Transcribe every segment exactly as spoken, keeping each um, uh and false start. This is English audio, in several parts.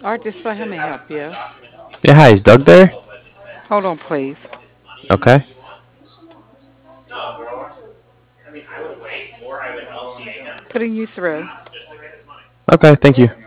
Artist, how may I help you? Yeah, hi, is Doug there? Hold on, please. Okay. Putting you through. Okay, thank you.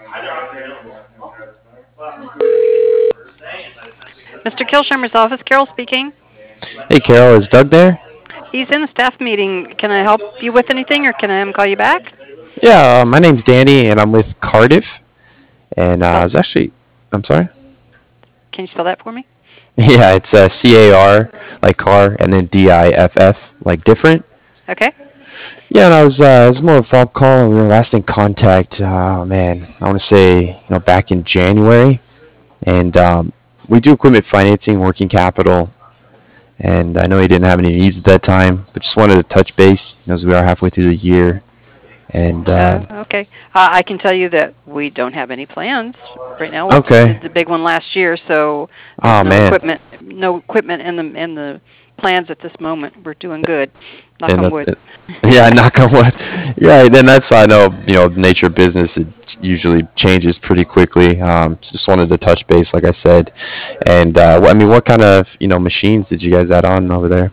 Mister Kilsheimer's office, Carol speaking. Hey, Carol, is Doug there? He's in a staff meeting. Can I help you with anything, or can I have him call you back? Yeah, uh, my name's Danny, and I'm with Cardiff. And uh, I Spell. was actually, I'm sorry? Can you spell that for me? Yeah, it's uh, C A R, like car, and then D I F F, like different. Okay. Yeah, and I was, uh, it was more of a follow-up call, and we were last in contact, uh, man, I want to say, you know, back in January. And um, we do equipment financing, working capital, and I know he didn't have any needs at that time, but just wanted to touch base, you know, as we are halfway through the year. And uh, Uh, okay. Uh, I can tell you that we don't have any plans right now. We just did okay. the big one last year, so there's Oh no man. equipment, no equipment in the in the plans at this moment. We're doing good. Knock And on that's wood. it. Yeah, knock on wood. Yeah, then that's I know you know the nature of business. It usually changes pretty quickly. Um, just wanted to touch base, like I said, and uh, I mean, what kind of you know machines did you guys add on over there?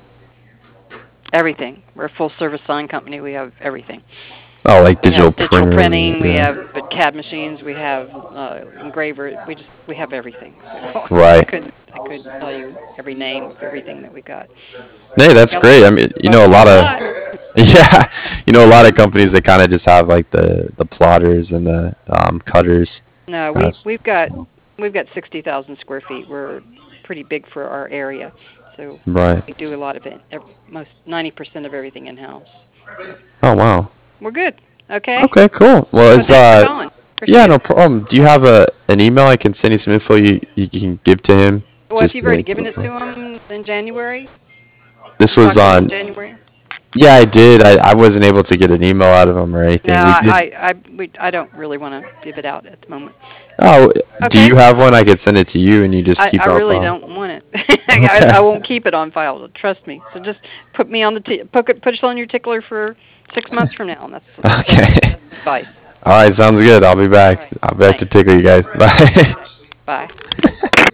Everything. We're a full service sign company. We have everything. Oh, like We digital have digital printers. printing, we Yeah. have C A D machines, we have uh, engraver. We just we have everything. So I Right. couldn't I couldn't tell you every name of everything that we got. Hey, that's Got, great. I mean, you but know, a we got lot a of lot. yeah, you know, a lot of companies that kind of just have like the the plotters and the um, cutters. No, Uh, we we've got we've got sixty thousand square feet. We're pretty big for our area, so right. we do a lot of it. ev- Most ninety percent of everything in house. So Oh wow. we're good. Okay. Okay, cool. Well, Well, it's thanks for uh, calling. yeah, Appreciate no it. problem. Do you have a an email I can send you some info you you can give to him? Well, if Just you've already like given it to him in January, this you was talked to him in on. January. Yeah, I did. I, I wasn't able to get an email out of him or No, anything. We did. I, I, I, we, I don't really want to give it out at the moment. Oh, do Okay. you have one? I could send it to you, and you just I, I keep it on really file. don't want it. I, Okay. I won't keep it on file. Trust me. So just put me on the t- put it, put us on your tickler for six months from now, and that's that's that's Okay. advice. All right, sounds good. I'll be All back. right. I'll be back to Thanks. tickle you guys. Bye. Bye.